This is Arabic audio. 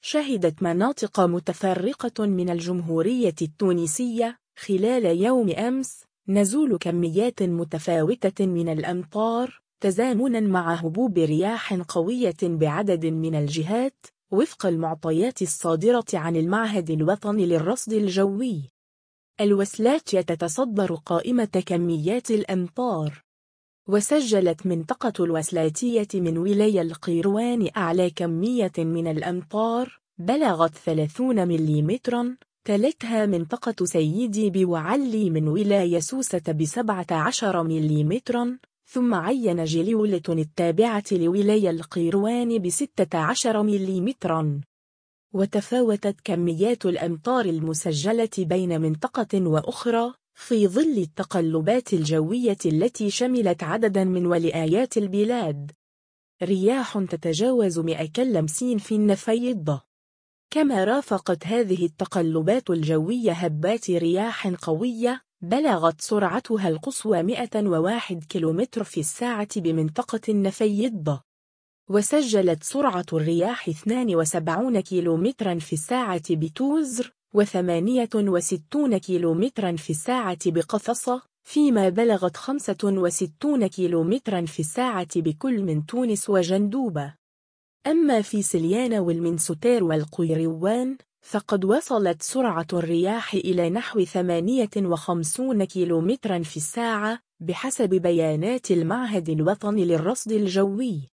شهدت مناطق متفرقة من الجمهورية التونسية خلال يوم أمس نزول كميات متفاوتة من الأمطار تزامناً مع هبوب رياح قوية بعدد من الجهات وفق المعطيات الصادرة عن المعهد الوطني للرصد الجوي. الوسلاتية تتصدر قائمة كميات الأمطار، وسجلت منطقة الوسلاتية من ولاية القيروان أعلى كمية من الأمطار بلغت 30 مليمتراً، تلتها منطقة سيدي بوعلي من ولاية سوسة ب17 مليمتراً، ثم عين جليولة التابعة لولاية القيروان ب16 مليمتراً. وتفاوتت كميات الأمطار المسجلة بين منطقة وأخرى في ظل التقلبات الجوية التي شملت عدداً من ولايات البلاد. رياح تتجاوز 100 كيلومتر في النفيضة. كما رافقت هذه التقلبات الجوية هبات رياح قوية بلغت سرعتها القصوى 101 كيلومتر في الساعة بمنطقة النفيضة، وسجلت سرعة الرياح 72 كيلومترا في الساعة بتوزر و68 كيلومترا في الساعة بقفصة، فيما بلغت 65 كيلومترا في الساعة بكل من تونس وجندوبة. أما في سليان والمنستير والقيروان فقد وصلت سرعة الرياح إلى نحو 58 كيلومترا في الساعة بحسب بيانات المعهد الوطني للرصد الجوي.